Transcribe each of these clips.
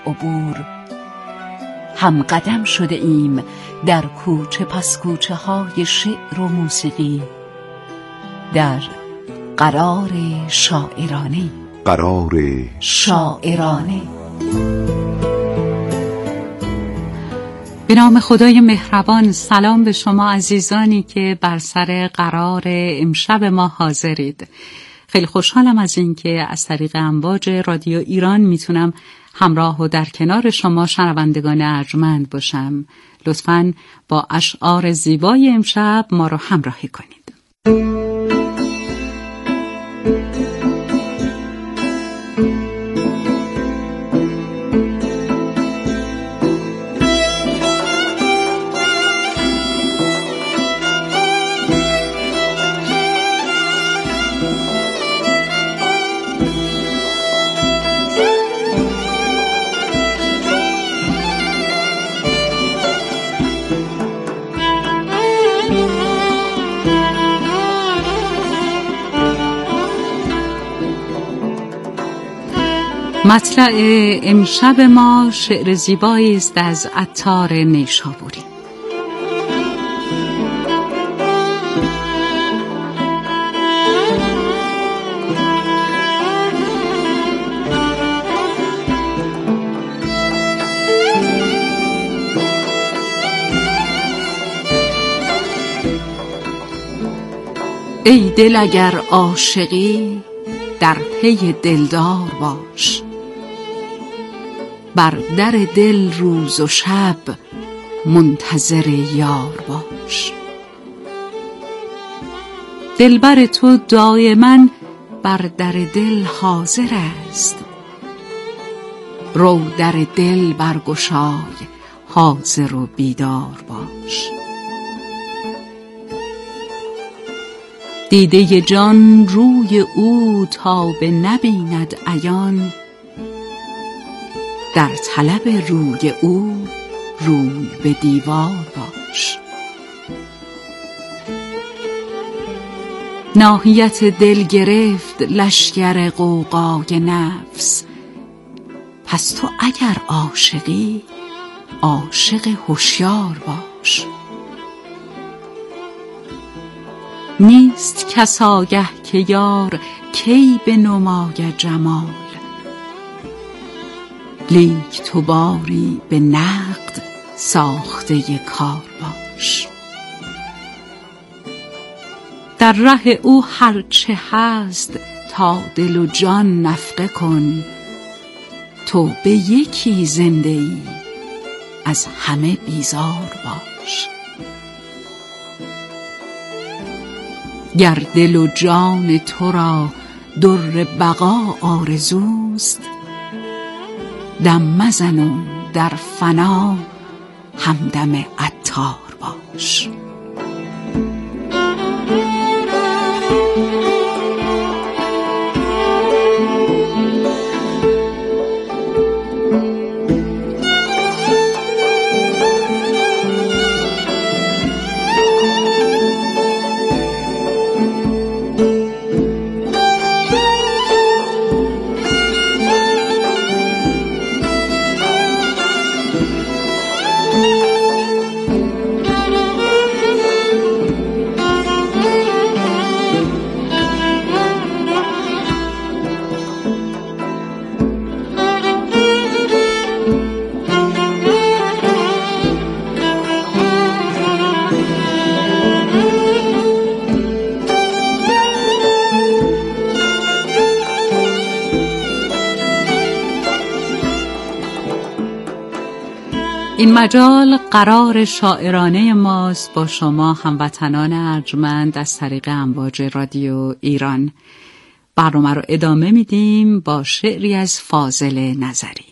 عبور. هم قدم شده ایم در کوچه پس کوچه های شعر و موسیقی، در قرار شاعرانه. قرار شاعرانه. به نام خدای مهربان، سلام به شما عزیزانی که بر سر قرار امشب ما حاضرید. خیلی خوشحالم از این که از طریق امواج رادیو ایران میتونم همراه و در کنار شما شنوندگان ارجمند باشم. لطفاً با اشعار زیبای امشب ما رو همراهی کنید. مطلع امشب ما شعر زیبایی است از عطار نیشابوری. ای دل اگر عاشقی در پی دلدار باش، بر در دل روز و شب منتظر یار باش. دلبر تو دائما بر در دل حاضر است، رو در دل برگشای حاضر و بیدار باش. دیده جان روی او تا به نبیند عیان، در طلب روی او روی به دیوار باش. ناحیت دل گرفت لشکر غوغای نفس، پس تو اگر عاشقی عاشق هوشیار باش. نیست کس آگه که یار کی بنماید جمال، لیک تو باری به نقد ساخته ی کار باش. در ره او هرچه هست تا دل و جان نفقه کن، تو به یکی زنده ای از همه بیزار باش. گر دل و جان تو را در بقا آرزوست، دم مزن و در فنا همدم عطار باش. این مجال قرار شاعرانه ماست با شما هموطنان ارجمند از طریق امواج رادیو ایران. برنامه رو ادامه میدیم با شعری از فاضل نظری.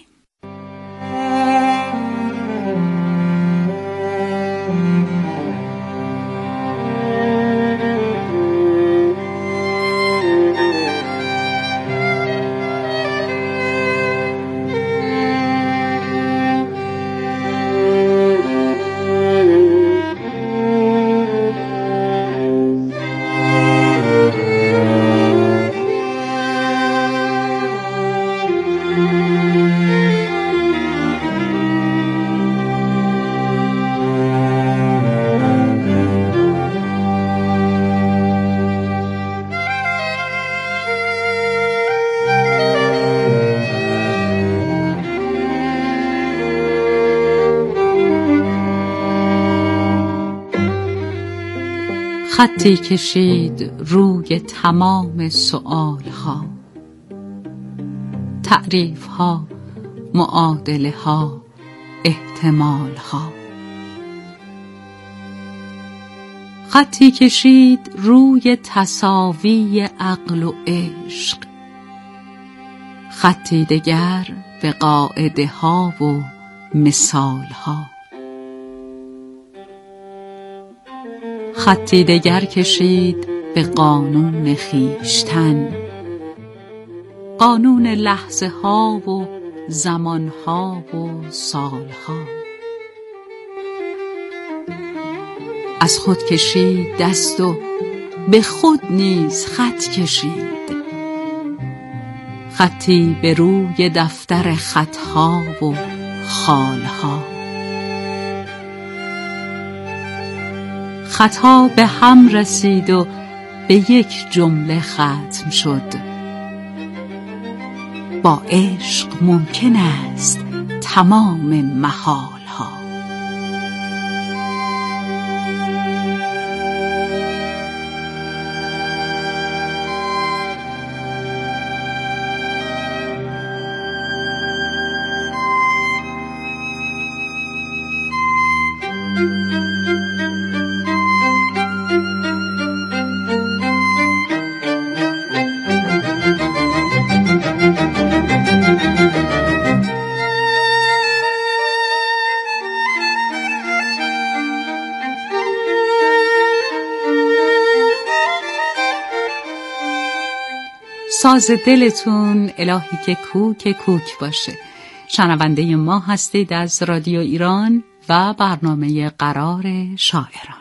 خطی کشید روی تمام سؤالها، تعریفها، معادله ها، احتمال ها. خطی کشید روی تساوی عقل و عشق، خطی دگر به قاعده ها و مثال ها. خطی دگر کشید به قانون خویشتن، قانون لحظه ها و زمان ها و سال ها. از خود کشید دست و به خود نیز خط کشید، خطی به روی دفتر خطها و خالها. خطها به هم رسید و به یک جمله ختم شد: با عشق ممکن است تمام محال ها. ساز دلتون الهی که کوک کوک باشه. شنونده ما هستید از رادیو ایران و برنامه قرار شاعرانه.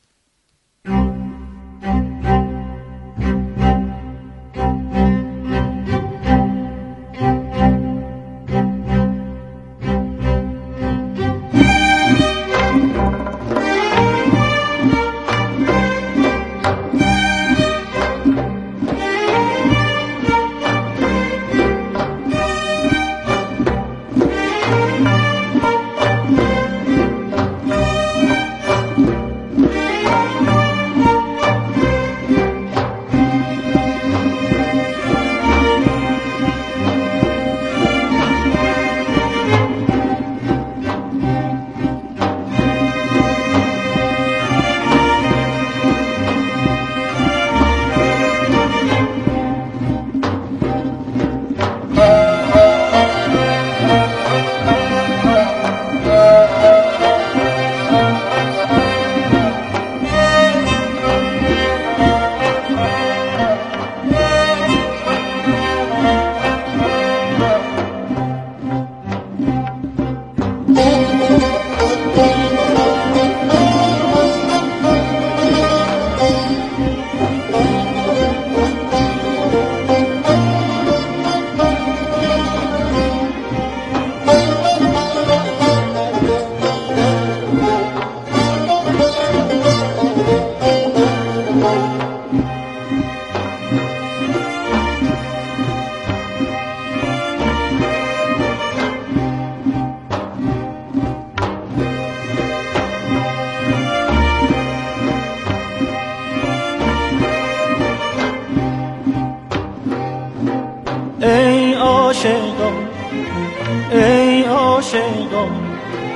ای عاشقان،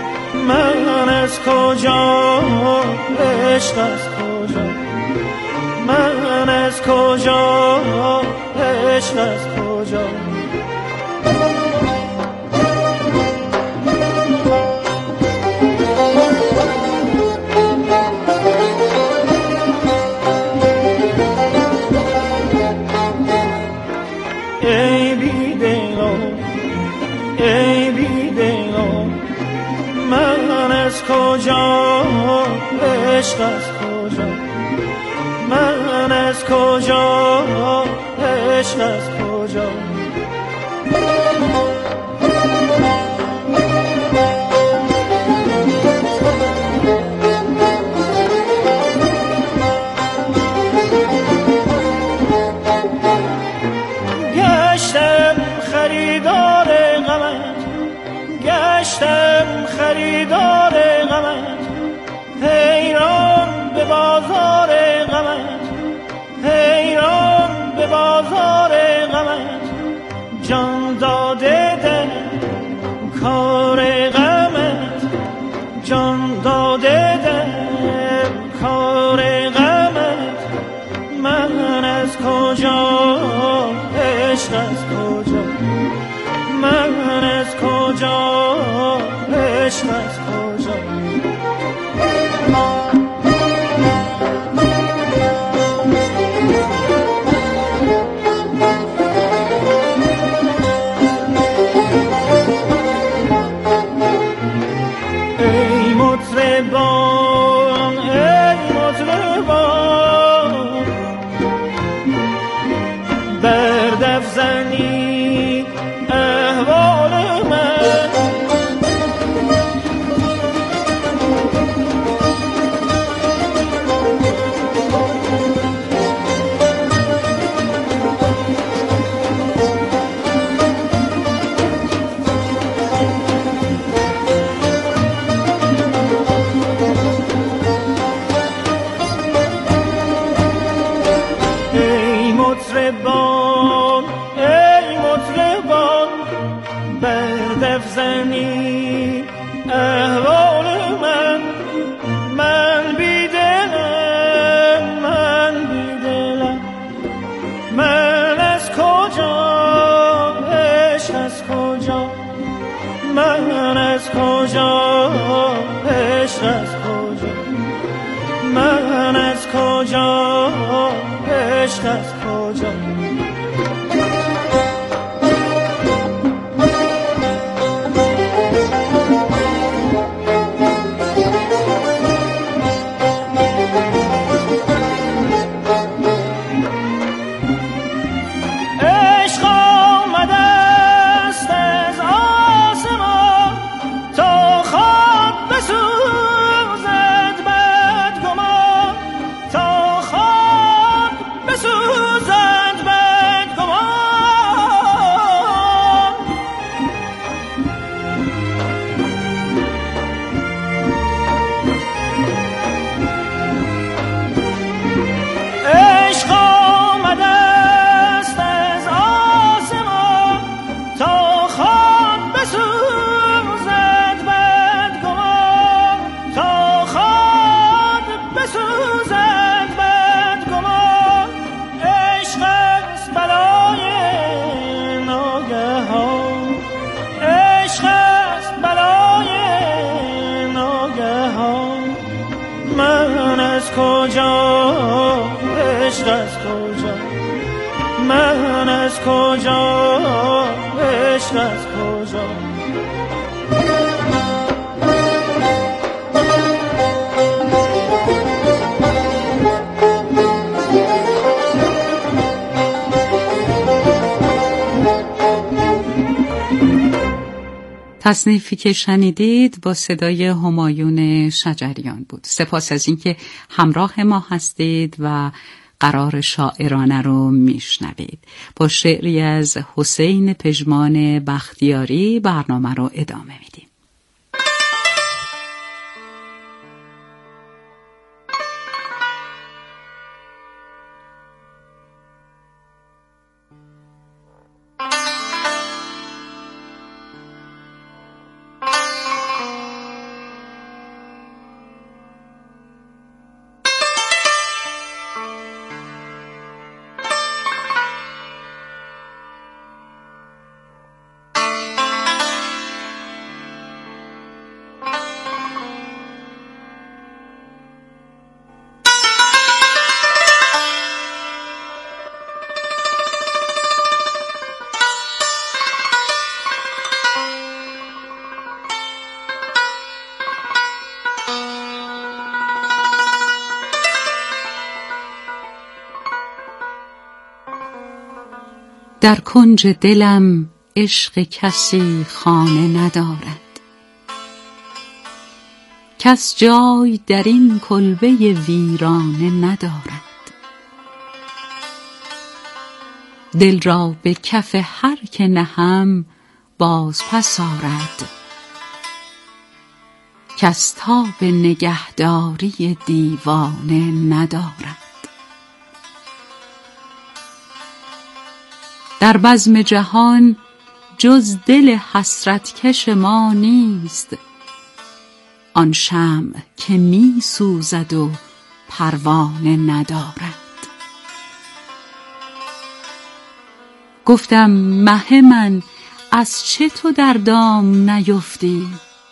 من از کجا، عشق از کجا، من از کجا، عشق از کجا. ای بیدلان، ای بیدلان، من از کجا، عشق از کجا، من از کجا، عشق از کجا. گشتم خریدار غمت، گشتم خریدار غمت، حیران به بازار غمت، حیران به بازار غمت، جان داده در کار غمت، جان داده در کار غمت. من از کجا عشق از کجا، من از کجا عشق از کجا. ای مطربان ای مطربان، بر دف زنی احوال من. ای مطربان ای مطربان، بر دف زنی احوال من. من بی دلم من بی دلم، من از کجا عشق از کجا، من از کجا عشق از کجا، من از کجا عشق از کجا. عشق آمده است از آسمان، تا خواب بسوزد بدگمان، تا خواب بسوزد بدگمان. عشق آمده است از آسمان، تا خواب بسوزد بدگمان، تا خواب بسوزد بدگمان. عشق است بلای ناگهان، عشق است بلای ناگهان. من از کجا عشق از کجا، من از کجا عشق از کجا. تصنیفی که شنیدید با صدای همایون شجریان بود. سپاس از اینکه همراه ما هستید و قرار شاعرانه رو میشنوید. با شعری از حسین پژمان بختیاری برنامه رو ادامه میدیم. در کنج دلم عشق کسی خانه ندارد، کس جای در این کلبه ویرانه ندارد. دل را به کف هر که نهم باز پس آرد، کس تاب نگهداری دیوانه ندارد. در بزم جهان جز دل حسرتکش ما نیست، آن شمع که می سوزد و پروانه ندارد. گفتم مه من از چه تو در دام نیفتی؟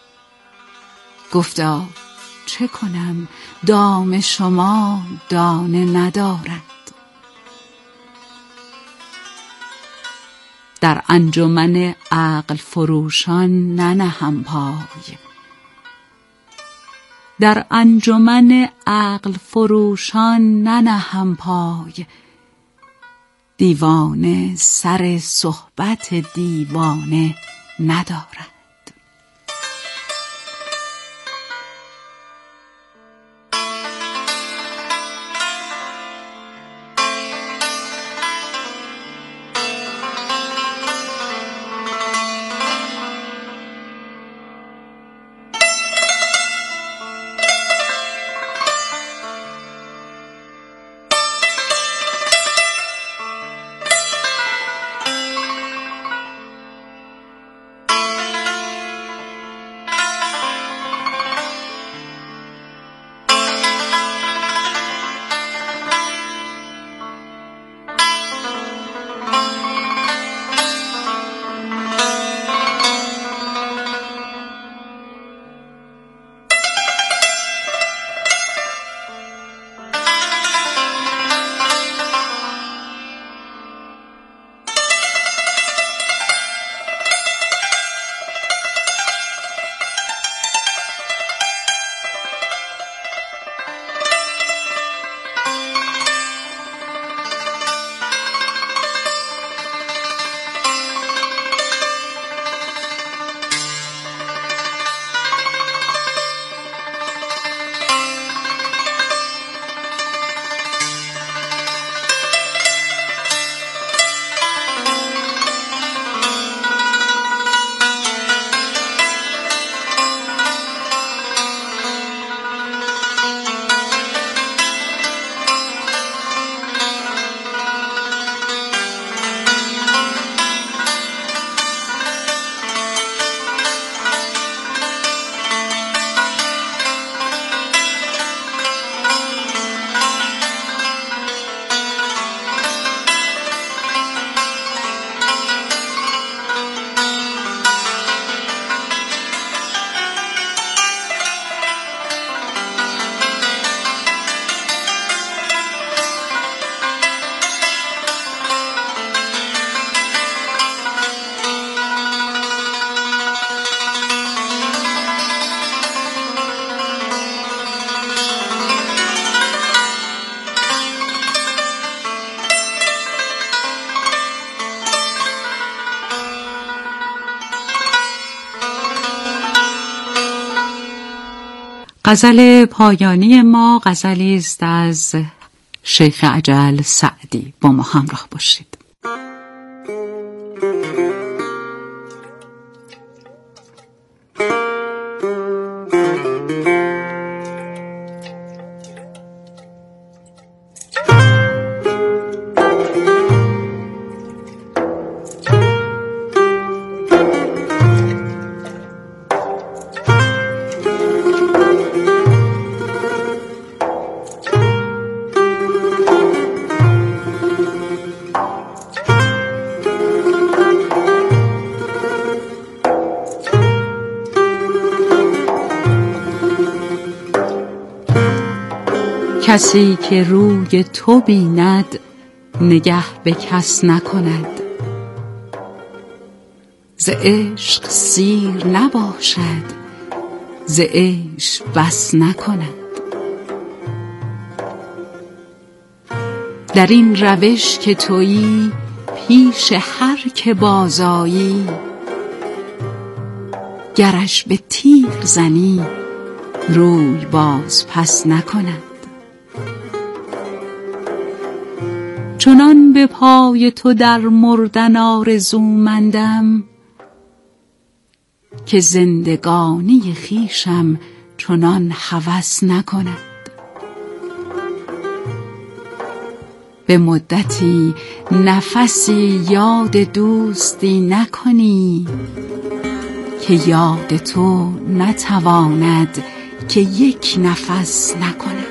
گفتا چه کنم دام شما دانه ندارد. در انجمن عقل فروشان ننهم پای، در انجمن عقل فروشان ننهم پای، دیوانه سر صحبت دیوانه ندارد. غزل پایانی ما غزلی است از شیخ اجل سعدی. با ما همراه باشید. کسی که روی تو بیند نگه به کس نکند، ز عشق سیر نباشد ز عشق بس نکند. در این روش که تویی پیش هر که بازایی، گرش به تیغ زنی روی باز پس نکند. چنان به پای تو در مردن آرزومندم که زندگانی خویشم چنان هوس نکند. به مدتی نفسی یاد دوستی نکنی که یاد تو نتواند که یک نفس نکند.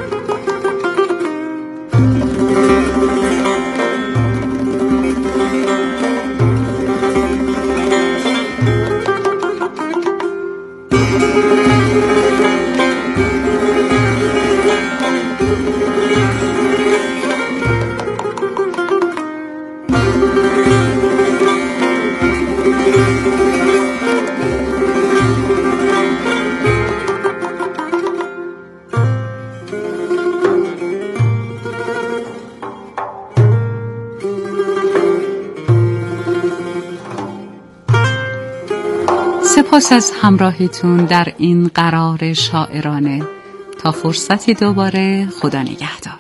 سپاس از همراهیتون در این قرار شاعرانه. تا فرصتی دوباره، خدا نگهدار.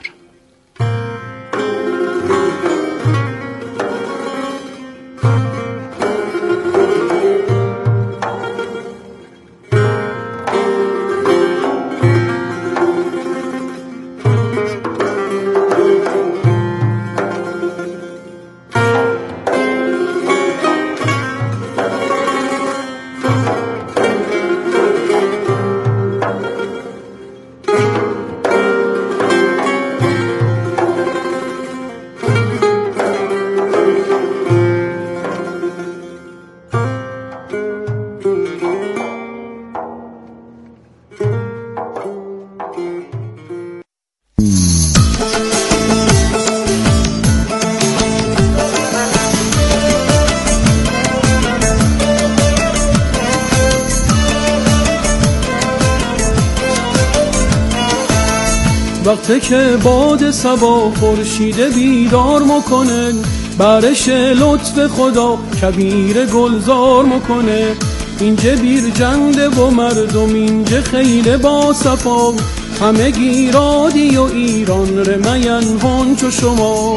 وقتی که باد صبا خورشید بیدار میکنه، برش لطف خدا کبیر گلزار میکنه. اینجا بیر جنده و مردم اینجا خیلی با صفا، همه گیرادی و ایران رمین هون چو شما.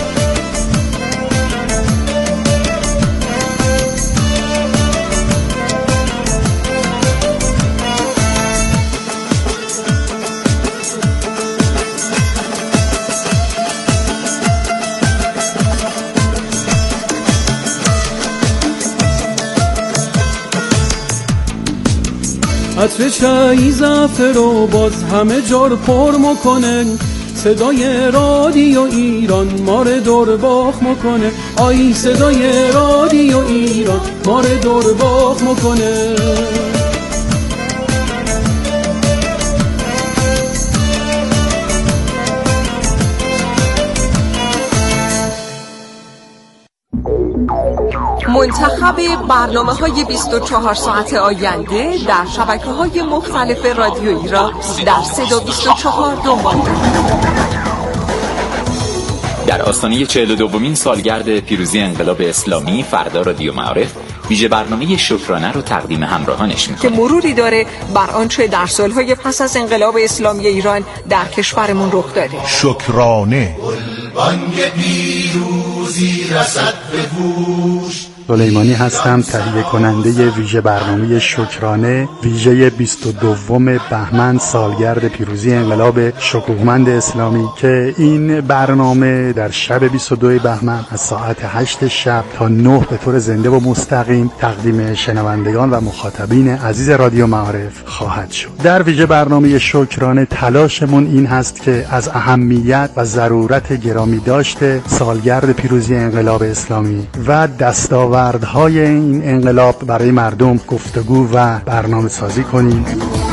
عطر چای زعفر و باز همه جار پر میکنه، صدای رادیو ایران مار دور باخ میکنه. آی صدای رادیو ایران مار دور باخ میکنه. منتخب برنامه‌های 24 ساعت آینده در شبکه‌های مختلف رادیویی را در 324 دنبال کنید. در آستانه 42مین سالگرد پیروزی انقلاب اسلامی، فردا رادیو معارف ویژه برنامه شکرانه رو تقدیم همراهانش می‌کنه که مروری داره بر آنچه در سالهای پس از انقلاب اسلامی ایران در کشورمون رخ داده. شکرانه. بانگ پیروزی رسد به گوش. سلیمانی هستم، تهیه کننده ویژه برنامه شکرانه، ویژه 22 بهمن سالگرد پیروزی انقلاب شکوهمند اسلامی، که این برنامه در شب 22 بهمن از ساعت 8 شب تا 9 به طور زنده و مستقیم تقدیم شنوندگان و مخاطبین عزیز رادیو معارف خواهد شد. در ویژه برنامه شکرانه تلاشمون این هست که از اهمیت و ضرورت گرامی داشته سالگرد پیروزی انقلاب اسلامی و دستاوردهای این انقلاب برای مردم گفتگو و برنامه سازی کنیم.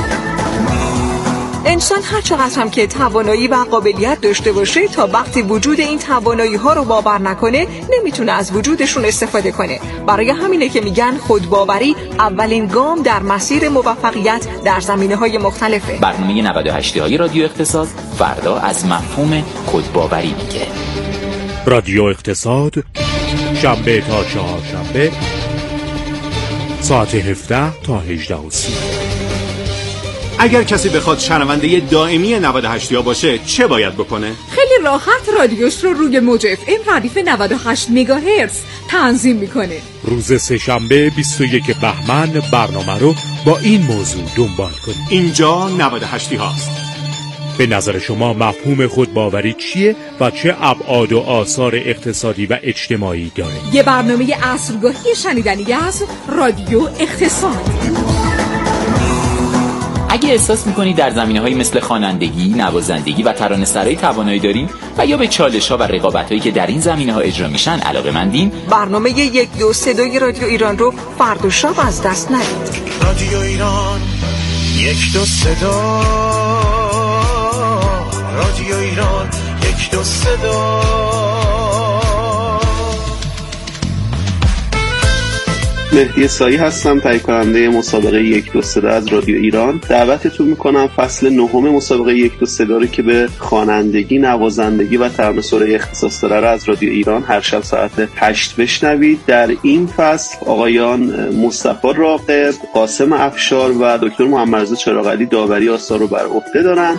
انسان هر چقدر هم که توانایی و قابلیت داشته باشه، تا وقتی وجود این توانایی ها رو باور نکنه نمیتونه از وجودشون استفاده کنه. برای همینه که میگن خودباوری اولین گام در مسیر موفقیت در زمینه‌های مختلفه. برنامه 98 های رادیو اقتصاد فردا از مفهوم خودباوری میگه. رادیو اقتصاد شنبه تا چهارشنبه ساعت 17 تا 18:30. اگر کسی بخواد شنونده دائمی 98 باشه چه باید بکنه؟ خیلی راحت رادیوش رو روی موج FM ردیف 98 مگاهرتز تنظیم میکنه. روز سه‌شنبه 21 بهمن برنامه رو با این موضوع دنبال کنید. اینجا 98 هاست. به نظر شما مفهوم خودباوری چیه و چه ابعاد و آثار اقتصادی و اجتماعی داره؟ یه برنامه عصرگاهی شنیدنی از رادیو اقتصاد. اگه احساس میکنید در زمینه‌هایی مثل خوانندگی، نوازندگی و ترانه‌سرایی توانایی دارین و یا به چالش‌ها و رقابت‌هایی که در این زمینه‌ها اجرا میشن علاقه‌مندین، برنامه 1-2-3-2 رادیو ایران رو فردا شب از دست ندید. رادیو ایران 1-2-3-2 رادیو ایران 1-2-3-2 مهدی سایی هستم، تهیه کننده مسابقه 1-2-3-2 از رادیو ایران. دعوتتون میکنم فصل 9 مسابقه 1-2-3-2 رو که به خوانندگی، نوازندگی و ترانه‌سرایی اختصاص داره از رادیو ایران هر شب ساعت 8 بشنوید. در این فصل آقایان مصطفی راغب، قاسم افشار و دکتر محمدرضا چراغعلی داوری آثار رو بر عهده دارن.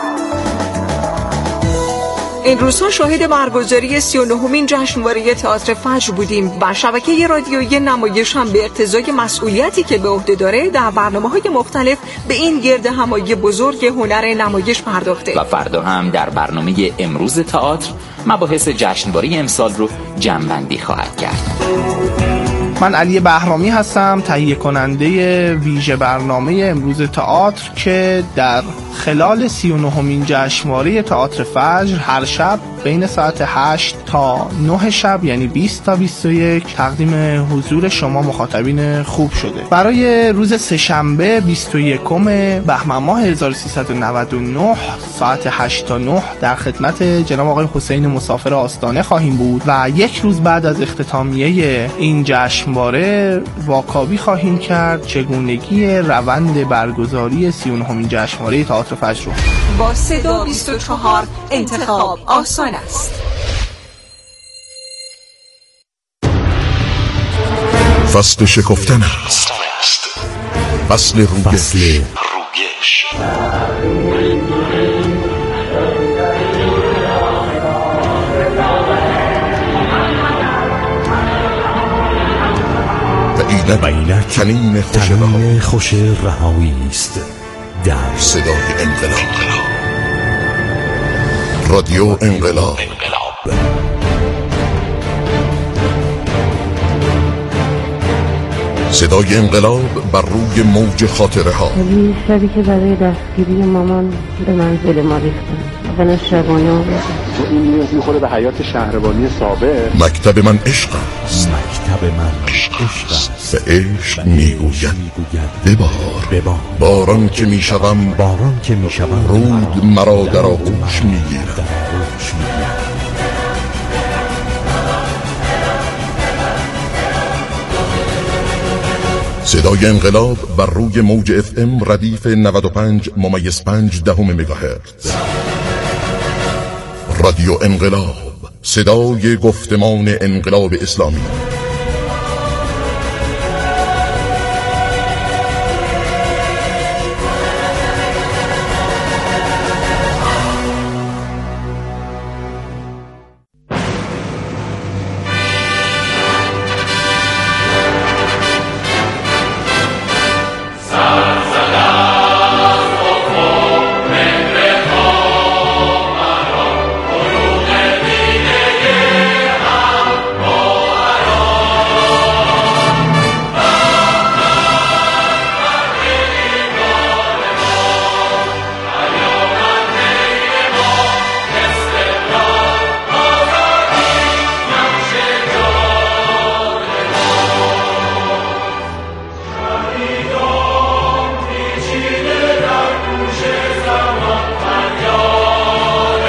این روزها شاهد برگزاری 39مین جشنواره تئاتر فجر بودیم. بر شبکه رادیویی نمایش هم به اقتضای مسئولیتی که به عهده داره در برنامه‌های مختلف به این گرد همایی بزرگ هنر نمایش پرداخته. و فردا هم در برنامه امروز تئاتر مباحث جشنواره امسال رو جمع‌بندی خواهد کرد. من علی بهرامی هستم، تهیه کننده ویژه برنامه امروز تئاتر که در خلال 39مین جشنواره تئاتر فجر هر شب بین ساعت 8 تا 9 شب یعنی 20 تا 21 تقدیم حضور شما مخاطبین خوب شده. برای روز سه‌شنبه 21 بهمن ماه 1399 ساعت 8 تا 9 در خدمت جناب آقای حسین مسافر آستانه خواهیم بود و یک روز بعد از اختتامیه این جشنواره واکاوی خواهیم کرد چگونگی روند برگزاری 39مین جشنواره تئاتر فجر رو. با صدا 24 انتخاب آسان است. فصل شکفتن است، فصل رویش. و اینک تنین خوش رهایی است در صدای انقلاب. رادیو انقلاب. صدای انقلاب بر روی موج خاطره ها. شبی که برای دستگیری مامان به منزل ما ریختن و نه شبانه آمدن. این نیاز میخوره به حیات شهربانی سابق. مکتب من عشق است. مکتب من عشق است. به عشق میگوید ببار. باران که میشوم رود مرا در آغوش میگیرد. صدای انقلاب بر روی موج FM ردیف 95.5 مگاهرتز. رادیو انقلاب، صدای گفتمان انقلاب اسلامی.